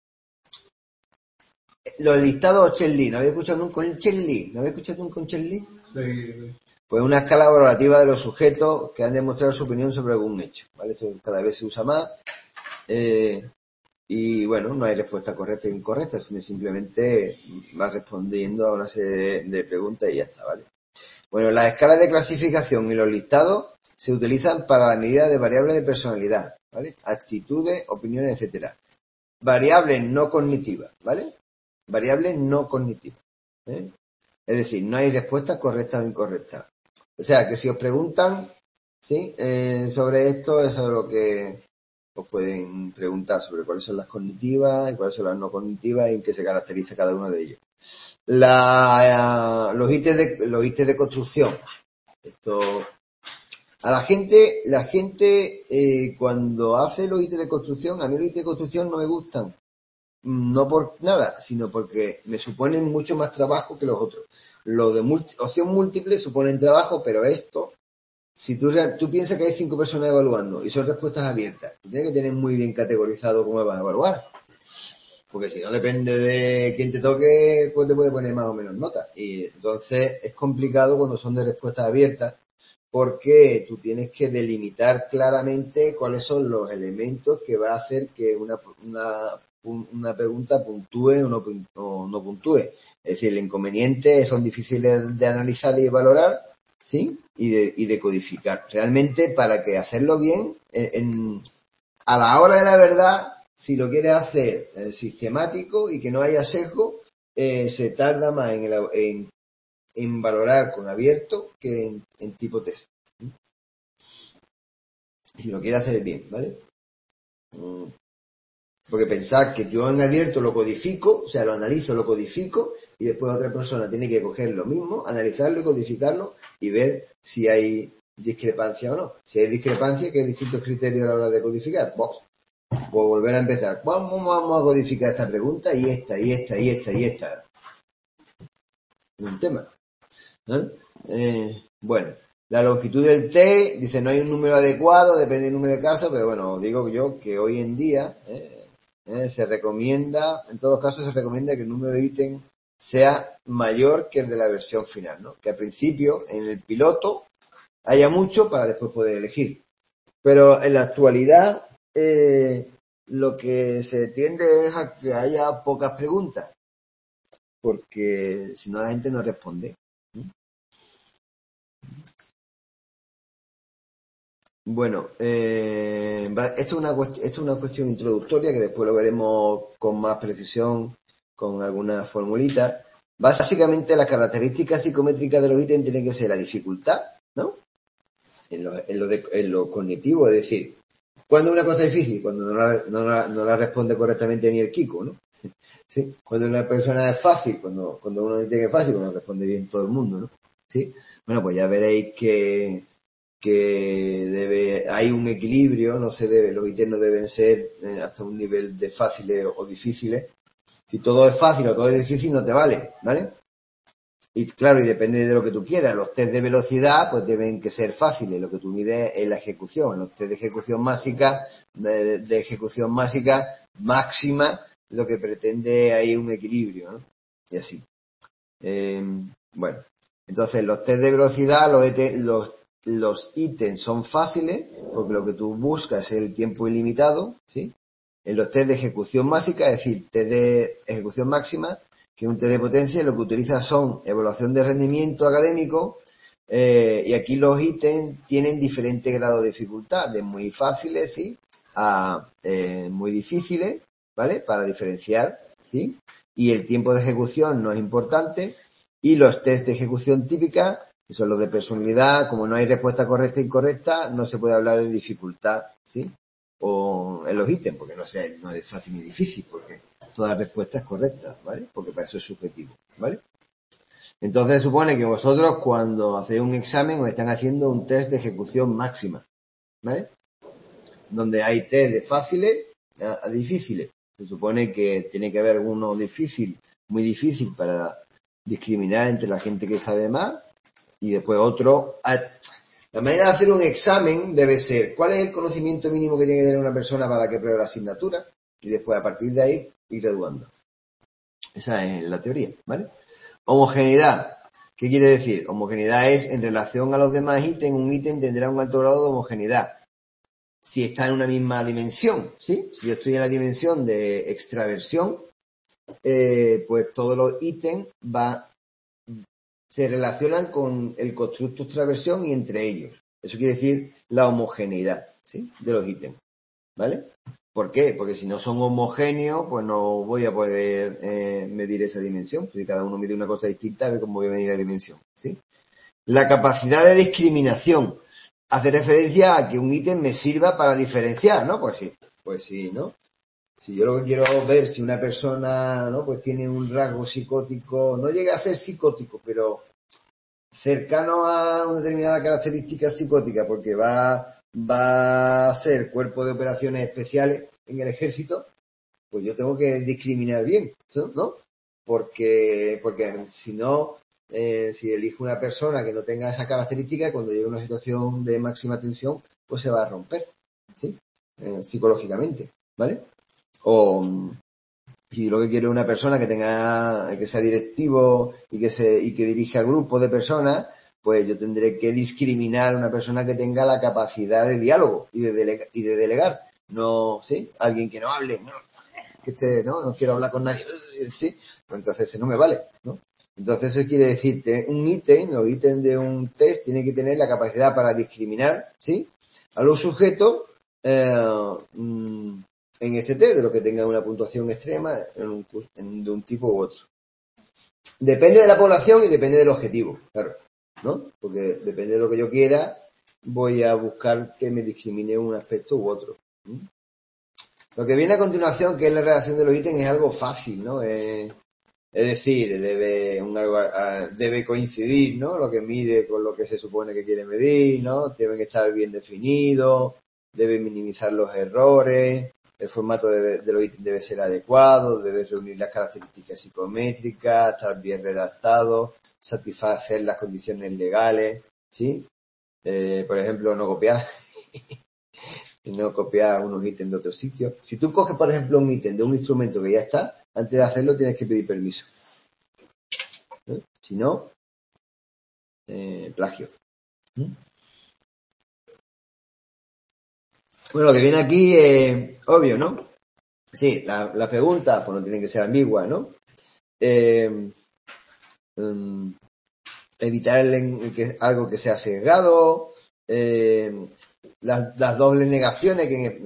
Los listados Chen-Li, ¿no habéis escuchado nunca un Chen-Li? ¿No habéis escuchado nunca un Chen-Li? Sí, sí. Pues una escala valorativa de los sujetos que han demostrado su opinión sobre algún hecho, ¿vale? Esto cada vez se usa más. Eh, Y bueno, no hay respuesta correcta e incorrecta, sino simplemente vas respondiendo a una serie de, de preguntas y ya está, ¿vale? Bueno, las escalas de clasificación y los listados se utilizan para la medida de variables de personalidad, ¿vale? Actitudes, opiniones, etcétera. Variables no cognitivas, ¿vale? Variables no cognitivas, ¿eh? Es decir, no hay respuestas correctas o incorrectas. O sea, que si os preguntan, ¿sí? Eh, sobre esto, eso es lo que... os pueden preguntar sobre cuáles son las cognitivas y cuáles son las no cognitivas y en qué se caracteriza cada uno de ellos. La, los ítems de, los ítems de construcción. Esto, a la gente, la gente, eh, cuando hace los ítems de construcción, a mí los ítems de construcción no me gustan. No por nada, sino porque me suponen mucho más trabajo que los otros. Los de multi, opción múltiple suponen trabajo, pero esto, si tú, tú piensas que hay cinco personas evaluando y son respuestas abiertas, tú tienes que tener muy bien categorizado cómo vas a evaluar. Porque si no depende de quién te toque, pues te puede poner más o menos nota. Y entonces es complicado cuando son de respuestas abiertas, porque tú tienes que delimitar claramente cuáles son los elementos que va a hacer que una, una, una pregunta puntúe o no, o no puntúe. Es decir, el inconveniente son difíciles de analizar y valorar, ¿sí? Y de, y de codificar. Realmente, para que hacerlo bien, en, en, a la hora de la verdad, si lo quieres hacer eh, sistemático y que no haya sesgo, eh, se tarda más en, el, en, en valorar con abierto que en, en tipo test. Si lo quieres hacer bien, ¿vale? Porque pensad que yo en abierto lo codifico, o sea, lo analizo, lo codifico, y después otra persona tiene que coger lo mismo, analizarlo y codificarlo y ver si hay discrepancia o no. Si hay discrepancia, que hay distintos criterios a la hora de codificar. Pues, pues volver a empezar. Vamos, vamos a codificar esta pregunta y esta, y esta, y esta, y esta. Es un tema. ¿Eh? Eh, bueno, la longitud del T, dice, no hay un número adecuado, depende del número de casos, pero bueno, os digo yo que hoy en día eh, eh, se recomienda, en todos los casos se recomienda que el número de ítems sea mayor que el de la versión final, ¿no? Que al principio, en el piloto, haya mucho para después poder elegir. Pero en la actualidad, eh, lo que se tiende es a que haya pocas preguntas, porque si no la gente no responde. Bueno, eh, esto, es una esto es una cuestión introductoria que después lo veremos con más precisión con algunas formulitas. Básicamente las características psicométricas de los ítems tienen que ser la dificultad, ¿no? En lo, en lo, de, en lo cognitivo, es decir, cuando una cosa es difícil, cuando no la, no la, no la responde correctamente ni el Kiko, ¿no? ¿Sí? Cuando una persona es fácil, cuando, cuando uno dice que es fácil, cuando responde bien todo el mundo, ¿no? ¿Sí? Bueno, pues ya veréis que que debe, hay un equilibrio, no se debe, los ítems no deben ser eh, hasta un nivel de fáciles o difíciles. Si todo es fácil o todo es difícil, no te vale, ¿vale? Y claro, y depende de lo que tú quieras. Los test de velocidad, pues deben que ser fáciles. Lo que tú mides es la ejecución. Los test de ejecución máxima, de, de ejecución máxima, máxima, lo que pretende hay un equilibrio, ¿no? Y así. Eh, bueno, entonces los test de velocidad, los, los los ítems son fáciles porque lo que tú buscas es el tiempo ilimitado, ¿sí? En los test de ejecución máxima, es decir, test de ejecución máxima, que es un test de potencia, lo que utiliza son evaluación de rendimiento académico, eh, y aquí los ítems tienen diferentes grados de dificultad, de muy fáciles, ¿sí? A eh, muy difíciles, ¿vale? Para diferenciar, ¿sí? Y el tiempo de ejecución no es importante, y los test de ejecución típica, que son los de personalidad, como no hay respuesta correcta e incorrecta, no se puede hablar de dificultad, ¿sí? O en los ítems, porque no, sea, no es fácil ni difícil, porque toda respuesta es correcta, ¿vale? Porque para eso es subjetivo, ¿vale? Entonces supone que vosotros cuando hacéis un examen os están haciendo un test de ejecución máxima, ¿vale? Donde hay test de fáciles a, a difíciles. Se supone que tiene que haber alguno difícil, muy difícil para discriminar entre la gente que sabe más, y después otro. La manera de hacer un examen debe ser cuál es el conocimiento mínimo que tiene que tener una persona para que pruebe la asignatura, y después a partir de ahí ir graduando. Esa es la teoría, ¿vale? Homogeneidad. ¿Qué quiere decir? Homogeneidad es en relación a los demás ítems, un ítem tendrá un alto grado de homogeneidad si está en una misma dimensión, ¿sí? Si yo estoy en la dimensión de extraversión, eh, pues todos los ítems va se relacionan con el constructo extraversión y entre ellos. Eso quiere decir la homogeneidad, ¿sí? De los ítems, ¿vale? ¿Por qué? Porque si no son homogéneos, pues no voy a poder eh, medir esa dimensión. Si cada uno mide una cosa distinta, a ver cómo voy a medir la dimensión, ¿sí? La capacidad de discriminación. hace referencia a que un ítem me sirva para diferenciar, ¿no? Pues sí, pues sí, ¿no? Si yo lo que quiero ver si una persona, ¿no? Pues tiene un rasgo psicótico, no llega a ser psicótico, pero cercano a una determinada característica psicótica, porque va, va a ser cuerpo de operaciones especiales en el ejército, pues yo tengo que discriminar bien, ¿no? Porque, porque si no, eh, si elijo una persona que no tenga esa característica, cuando llegue a una situación de máxima tensión, pues se va a romper, ¿sí? Eh, psicológicamente, ¿vale? O si lo que quiero es una persona que tenga, que sea directivo y que se, y que dirija grupos de personas, pues yo tendré que discriminar a una persona que tenga la capacidad de diálogo y de delegar, y de delegar. No, ¿sí? Alguien que no hable, no, que esté, no, no quiero hablar con nadie, sí, pues entonces ese no me vale, ¿no? Entonces eso quiere decir, un ítem, o ítem de un test tiene que tener la capacidad para discriminar, ¿sí? A los sujetos, eh, mm, en ese test, de lo que tenga una puntuación extrema en un, en, de un tipo u otro. Depende de la población y depende del objetivo, claro, ¿no? Porque depende de lo que yo quiera, voy a buscar que me discrimine un aspecto u otro. ¿Mm? Lo que viene a continuación, que es la redacción de los ítems, es algo fácil, ¿no? Es, es decir, debe, un, debe coincidir, ¿no? Lo que mide con lo que se supone que quiere medir, ¿no? Deben estar bien definidos, debe minimizar los errores, el formato de, de los ítems debe ser adecuado, debe reunir las características psicométricas, estar bien redactado, satisfacer las condiciones legales, ¿sí? Eh, por ejemplo, no copiar. Y no copiar unos ítems de otro sitio. Si tú coges, por ejemplo, un ítem de un instrumento que ya está, antes de hacerlo tienes que pedir permiso. ¿Eh? Si no, eh, plagio. ¿Mm? Bueno, lo que viene aquí es obvio, ¿no? Sí, la, la pregunta, pues no tienen que ser ambiguas, ¿no? Eh, um, evitar el, el que, algo que sea sesgado, eh, las, las dobles negaciones que...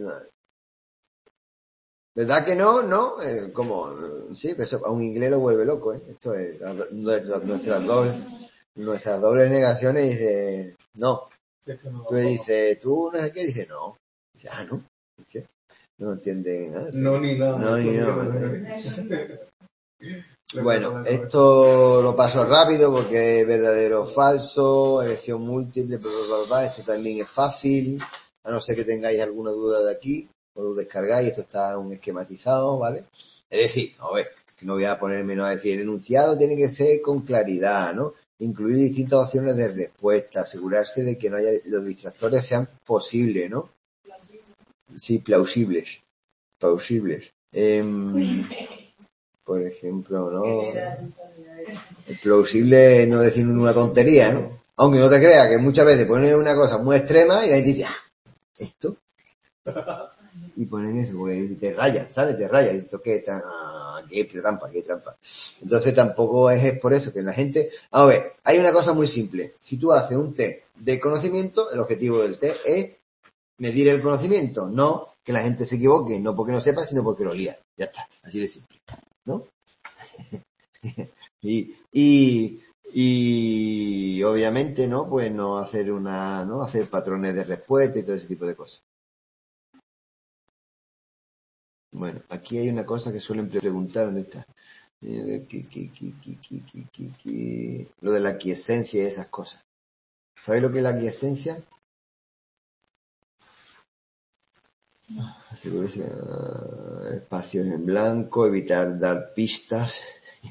¿Verdad que no? ¿No? Eh, como, sí, eso a un inglés lo vuelve loco, ¿eh? Esto es, nuestras dobles, nuestras dobles negaciones dice, no. Tú le dices, tú no sé qué, dice, no. Dice, ah, no. Dice, no entiende nada. No, ni nada. No, ni nada. Bueno, esto lo paso rápido porque es verdadero o falso, elección múltiple, bla, bla, bla, bla. Esto también es fácil, a no ser que tengáis alguna duda de aquí. Os lo descargáis, esto está un esquematizado, ¿vale? Es decir, a ver, que no voy a ponerme no a decir, el enunciado tiene que ser con claridad, ¿no? Incluir distintas opciones de respuesta, asegurarse de que no haya, los distractores sean posibles, ¿no? Sí, plausibles, plausibles. Eh, por ejemplo, ¿no? El plausible es no decir una tontería, ¿no? Aunque no te creas que muchas veces ponen una cosa muy extrema y la gente dice, ah, esto... Y ponen eso, porque te rayan, ¿sabes? Te rayan. Y esto que ah, qué trampa, qué trampa. Entonces tampoco es, es por eso que la gente... A ver, hay una cosa muy simple. Si tú haces un test de conocimiento, el objetivo del test es medir el conocimiento, no que la gente se equivoque, no porque no sepa, sino porque lo lía. Ya está, así de simple, ¿no? y, y, y obviamente, ¿no? Pues no hacer una, ¿no? Hacer patrones de respuesta y todo ese tipo de cosas. Bueno, aquí hay una cosa que suelen preguntar, ¿dónde está? Eh, que, que, que, que, que, que, que, lo de la aquiescencia y esas cosas. ¿Sabéis lo que es la aquiescencia? Asegurarse uh, espacios en blanco, evitar dar pistas.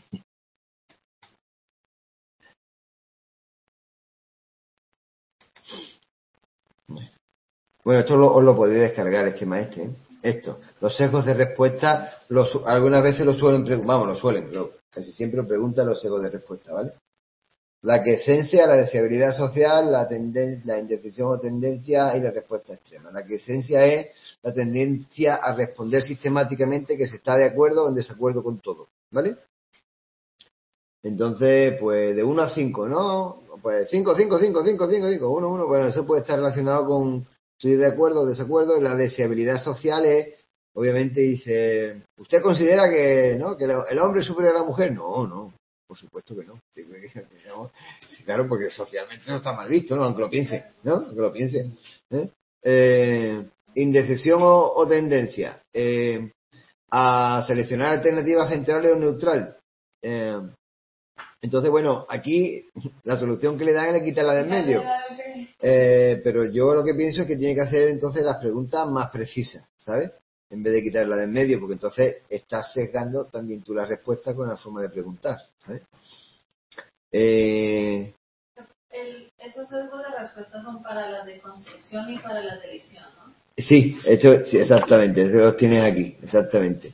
Bueno, esto lo, os lo podéis descargar, el esquema este, ¿eh? Esto, los sesgos de respuesta, los, algunas veces lo suelen preguntar, vamos, lo suelen, lo, casi siempre preguntan los sesgos de respuesta, ¿vale? La aquiescencia, la deseabilidad social, la tenden, la indecisión o tendencia y la respuesta extrema. La aquiescencia es la tendencia a responder sistemáticamente que se está de acuerdo o en desacuerdo con todo, ¿vale? Entonces, pues de uno a cinco, ¿no? Pues cinco, cinco, cinco, cinco, cinco, cinco, uno, uno, bueno, eso puede estar relacionado con estoy de acuerdo o desacuerdo. La deseabilidad social es, obviamente dice, ¿usted considera que, no, que el hombre es superior a la mujer? No, no. por supuesto que no. Sí, claro, porque socialmente no está mal visto, ¿no? Aunque lo piense, ¿no? Aunque lo piense. ¿eh? Eh, indecisión o, o tendencia. Eh, a seleccionar alternativas centrales o neutral. Eh, entonces, bueno, aquí la solución que le dan es quitarla del medio. Eh, pero yo lo que pienso es que tiene que hacer entonces las preguntas más precisas, ¿sabes? En vez de quitarla del medio, porque entonces estás sesgando también tú la respuesta con la forma de preguntar, ¿sabes? Eh... El, esos sesgos de respuesta son para las de construcción y para las de elección, ¿no? Sí, esto, sí, exactamente, los tienes aquí, exactamente.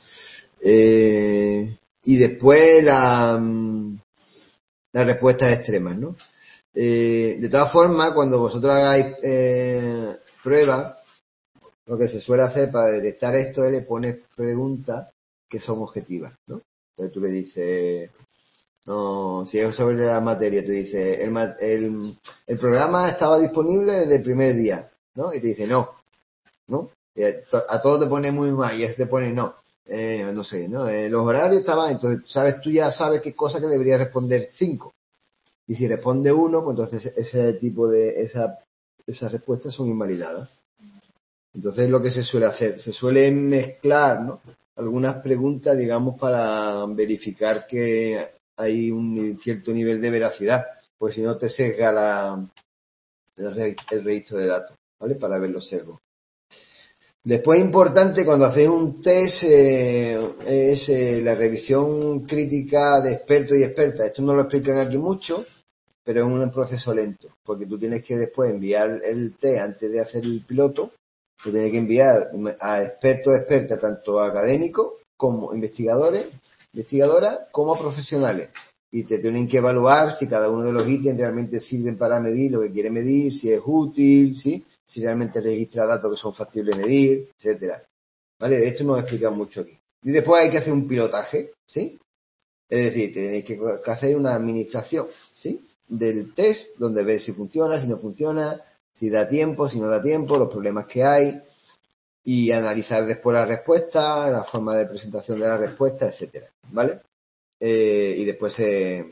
Eh, y después la, las respuestas extremas, ¿no? Eh, de todas formas, cuando vosotros hagáis eh, pruebas, lo que se suele hacer para detectar esto es le pones preguntas que son objetivas, ¿no? Entonces tú le dices, no, si es sobre la materia, tú dices, el, el, el programa estaba disponible desde el primer día, ¿no? Y te dice, no, ¿no? Y a, a todo te pone muy mal y a ese te pone no. Eh, no sé, ¿no? Eh, los horarios estaban, entonces, sabes, tú ya sabes qué cosa que debería responder cinco. Y si responde uno, pues entonces ese tipo de, esa, esas respuestas son invalidadas. Entonces lo que se suele hacer, se suele mezclar, ¿no? Algunas preguntas, digamos, para verificar que hay un cierto nivel de veracidad, pues si no te sesga la, el, el registro de datos, ¿vale? Para ver los sesgos. Después importante cuando hacéis un test eh, es eh, la revisión crítica de expertos y expertas. Esto no lo explican aquí mucho, pero es un proceso lento, porque tú tienes que después enviar el test antes de hacer el piloto, tú tienes que enviar a expertos o expertas, tanto a académicos como investigadores, investigadoras, como a profesionales. Y te tienen que evaluar si cada uno de los ítems realmente sirven para medir lo que quiere medir, si es útil, ¿sí? Si realmente registra datos que son factibles de medir, etcétera. ¿Vale? Esto nos explica mucho aquí. Y después hay que hacer un pilotaje, ¿sí? Es decir, tenéis que hacer una administración, ¿sí? Del test, donde ves si funciona, si no funciona, si da tiempo, si no da tiempo, los problemas que hay, y analizar después la respuesta, la forma de presentación de la respuesta, etcétera, ¿vale? Eh, y después se,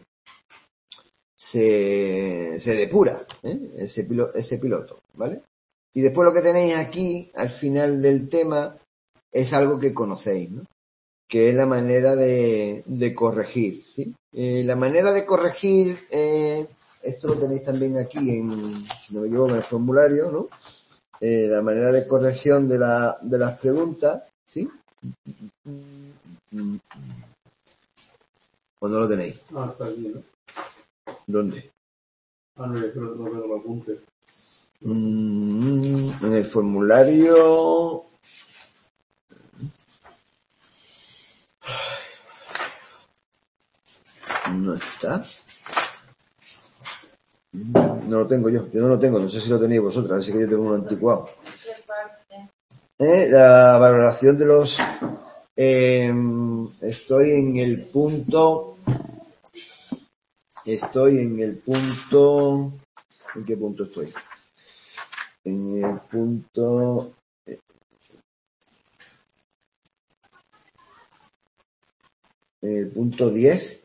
se, se depura, ¿eh? ese, pilo, ese piloto, ¿vale? Y después lo que tenéis aquí, al final del tema, es algo que conocéis, ¿no? Que es la manera de, de corregir, ¿sí? Eh, la manera de corregir, eh, esto lo tenéis también aquí en, si no me equivoco, en el formulario, ¿no? Eh, la manera de corrección de, la, de las preguntas, ¿sí? ¿O no lo tenéis? Ah, está aquí, ¿no? ¿Dónde? Ah, no, yo creo que no tengo el apunte. Mm, en el formulario... No está. No lo tengo yo. Yo no lo tengo. No sé si lo tenéis vosotras. Así que yo tengo uno anticuado. ¿Eh? La valoración de los... Eh, estoy en el punto... Estoy en el punto... ¿En qué punto estoy? En el punto... En el punto diez.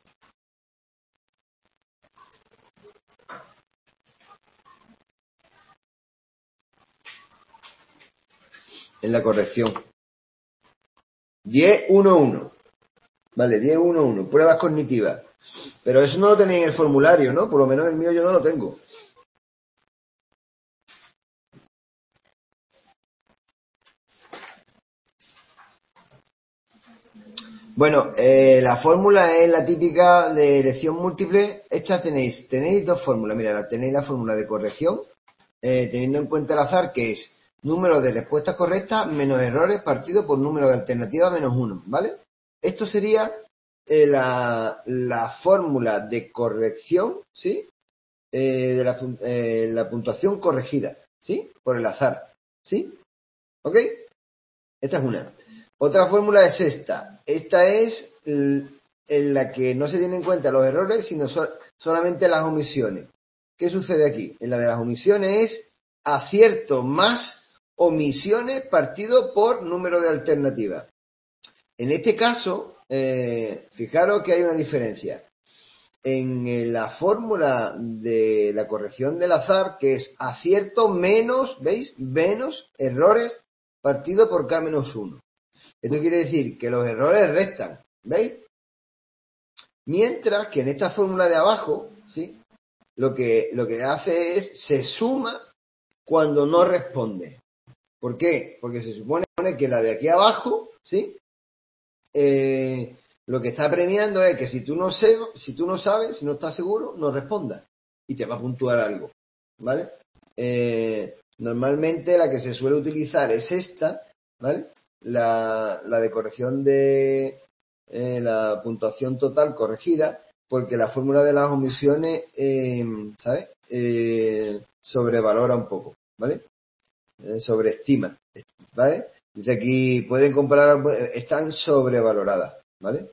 En la corrección. diez punto uno punto uno. Vale, diez punto uno punto uno. Pruebas cognitivas. Pero eso no lo tenéis en el formulario, ¿no? Por lo menos el mío yo no lo tengo. Bueno, eh, la fórmula es la típica de elección múltiple. Esta tenéis, tenéis dos fórmulas. Mira, tenéis la fórmula de corrección, eh, teniendo en cuenta el azar, que es número de respuestas correctas menos errores partido por número de alternativas menos uno, ¿vale? Esto sería eh, la, la fórmula de corrección, ¿sí? Eh, de la, eh, la puntuación corregida, ¿sí? Por el azar, ¿sí? ¿Ok? Esta es una. Otra fórmula es esta. Esta es en la que no se tienen en cuenta los errores, sino so- solamente las omisiones. ¿Qué sucede aquí? En la de las omisiones es acierto más omisiones partido por número de alternativas. En este caso, eh, fijaros que hay una diferencia. en la fórmula de la corrección del azar, que es acierto menos, ¿veis? Menos errores partido por K menos uno. Esto quiere decir que los errores restan, ¿veis? Mientras que en esta fórmula de abajo, ¿sí? Lo que, lo que hace es, se suma cuando no responde. ¿Por qué? Porque se supone que la de aquí abajo, ¿sí? Eh, lo que está premiando es que si tú no sé, si tú no sabes, si no estás seguro, no respondas. Y te va a puntuar algo, ¿vale? Eh, normalmente la que se suele utilizar es esta, ¿vale? La, la de corrección de eh, la puntuación total corregida, porque la fórmula de las omisiones, eh, ¿sabes? Eh, sobrevalora un poco, ¿vale? Eh, sobreestima, ¿vale? Dice aquí, pueden comparar, están sobrevaloradas, ¿vale?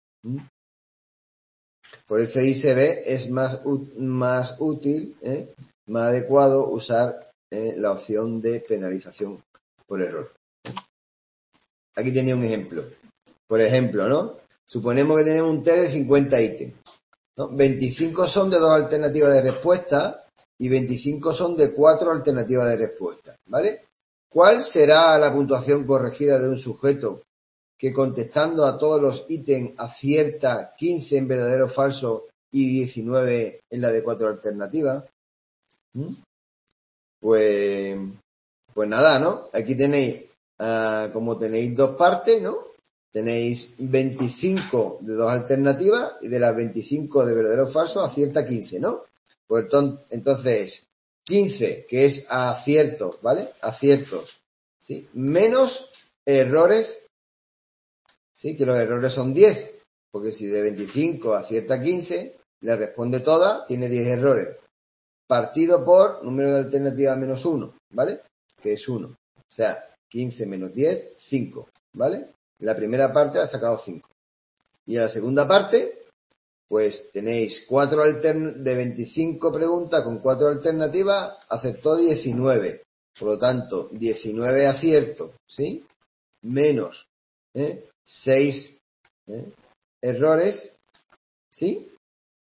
Por eso I C B es más, más útil, ¿eh? Más adecuado usar eh, la opción de penalización por error. Aquí tenía un ejemplo. Por ejemplo, ¿no? Suponemos que tenemos un test de cincuenta ítems, ¿no? veinticinco son de dos alternativas de respuesta y veinticinco son de cuatro alternativas de respuesta, ¿vale? ¿Cuál será la puntuación corregida de un sujeto que contestando a todos los ítems acierta quince en verdadero o falso y diecinueve en la de cuatro alternativas? ¿Mm? Pues, pues nada, ¿no? Aquí tenéis, uh, como tenéis dos partes, ¿no? Tenéis veinticinco de dos alternativas y de las veinticinco de verdadero o falso acierta quince, ¿no? Pues entonces, quince, que es aciertos, ¿vale? Aciertos, ¿sí? Menos errores, ¿sí? Que los errores son diez, porque si de veinticinco acierta quince, le responde toda, tiene diez errores. Partido por número de alternativas menos uno, ¿vale? Que es uno. O sea, quince menos diez, cinco, ¿vale? La primera parte ha sacado cinco. Y en la segunda parte, pues tenéis cuatro altern- de veinticinco preguntas con cuatro alternativas, acertó diecinueve. Por lo tanto, diecinueve aciertos, ¿sí? Menos, ¿eh? seis ¿eh? errores, ¿sí?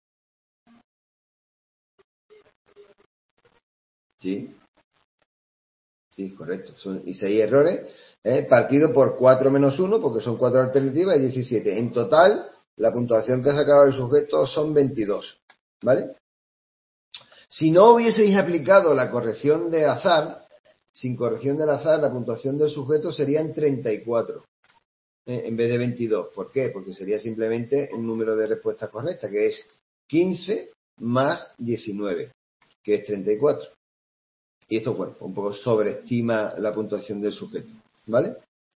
Sí. Sí, correcto. Son, y seis errores, ¿eh? Partido por cuatro menos uno, porque son cuatro alternativas, y diecisiete. En total, la puntuación que ha sacado el sujeto son veintidós, ¿vale? Si no hubieseis aplicado la corrección de azar, sin corrección del azar, la puntuación del sujeto serían treinta y cuatro, ¿eh? En vez de veintidós. ¿Por qué? Porque sería simplemente el número de respuestas correctas, que es quince más diecinueve, que es treinta y cuatro. Y esto, bueno, un poco sobreestima la puntuación del sujeto, ¿vale?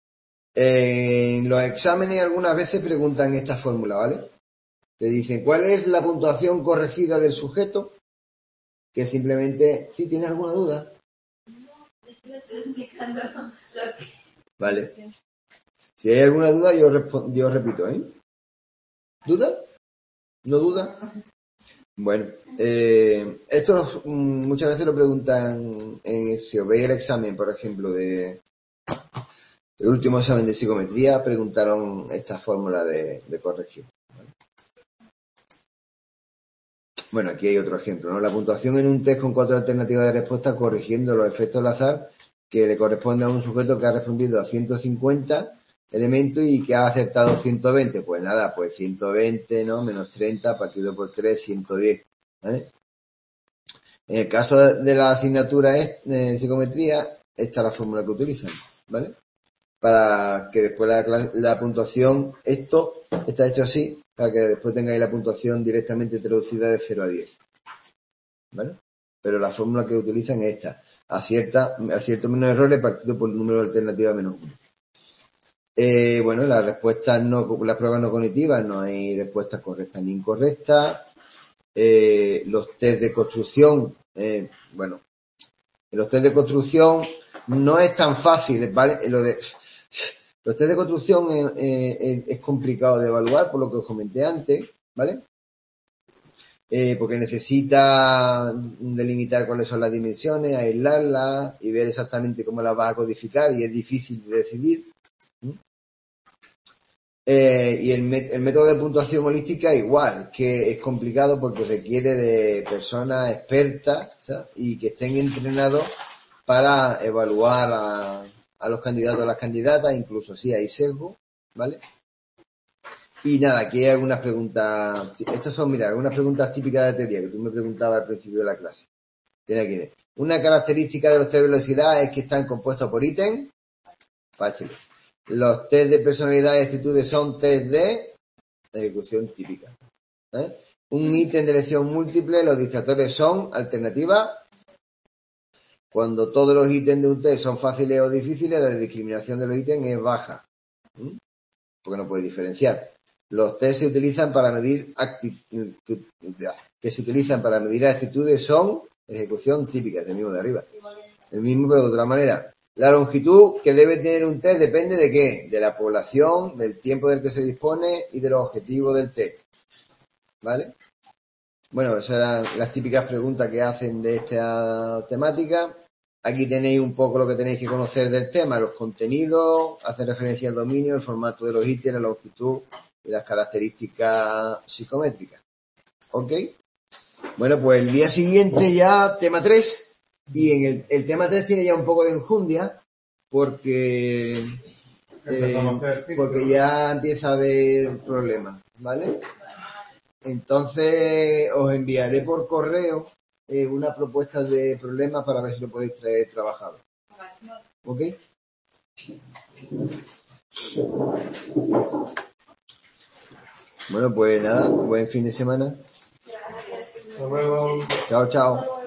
En los exámenes algunas veces preguntan esta fórmula, ¿vale? Te dicen, ¿cuál es la puntuación corregida del sujeto? Que simplemente, ¿sí tienes alguna duda? No, estoy explicando lo que... Vale. Si hay alguna duda, yo, resp- yo repito, ¿eh? ¿Duda? ¿No duda? Bueno, eh, esto mm, muchas veces lo preguntan en, si os veis el examen, por ejemplo, de el último examen de psicometría, preguntaron esta fórmula de, de corrección. Bueno, aquí hay otro ejemplo, ¿no? La puntuación en un test con cuatro alternativas de respuesta corrigiendo los efectos del azar que le corresponde a un sujeto que ha respondido a ciento cincuenta elementos y que ha acertado ciento veinte. Pues nada, pues ciento veinte, ¿no? Menos treinta partido por tres, ciento diez, ¿vale? En el caso de la asignatura de psicometría, esta es la fórmula que utilizan, ¿vale? Para que después la, clase, la puntuación, esto está hecho así, para que después tengáis la puntuación directamente traducida de cero a diez, ¿vale? Pero la fórmula que utilizan es esta, acierta, acierto menos errores partido por el número de alternativas menos uno. Eh, bueno, las respuestas no, las pruebas no cognitivas, no hay respuestas correctas ni incorrectas. Eh, los test de construcción, eh, bueno, los test de construcción no es tan fácil, ¿vale? Lo de, los test de construcción es, es, es complicado de evaluar, por lo que os comenté antes, ¿vale? Eh, porque necesita delimitar cuáles son las dimensiones, aislarlas y ver exactamente cómo las vas a codificar, y es difícil de decidir. Eh, y el, met- el método de puntuación holística igual, que es complicado porque requiere de personas expertas, ¿sabes? Y que estén entrenados para evaluar a, a los candidatos, a las candidatas, incluso si hay sesgo, ¿vale? Y nada, aquí hay algunas preguntas, estas son, mira, algunas preguntas típicas de teoría que tú me preguntabas al principio de la clase. Tiene aquí, una característica de los test de velocidad es que están compuestos por ítems. Fácil. Los test de personalidad y actitudes son test de ejecución típica. ¿Eh? Un ítem de elección múltiple, los distractores son alternativas. Cuando todos los ítems de un test son fáciles o difíciles, la discriminación de los ítems es baja. ¿Mm? Porque no puede diferenciar. Los test se utilizan para medir acti- que se utilizan para medir actitudes son ejecución típica, es el mismo de arriba. El mismo pero de otra manera. La longitud que debe tener un test depende de qué, de la población, del tiempo del que se dispone y de los objetivos del test. ¿Vale? Bueno, esas eran las típicas preguntas que hacen de esta temática. Aquí tenéis un poco lo que tenéis que conocer del tema, los contenidos, hacer referencia al dominio, el formato de los ítems, la longitud y las características psicométricas. ¿Ok? Bueno, pues el día siguiente ya tema tres. Y en el, el tema tres tiene ya un poco de enjundia porque eh, porque ya empieza a haber problemas, ¿vale? Entonces os enviaré por correo eh, una propuesta de problemas para ver si lo podéis traer trabajado. ¿Ok? Bueno, pues nada, buen fin de semana. Hasta luego. Chao, chao.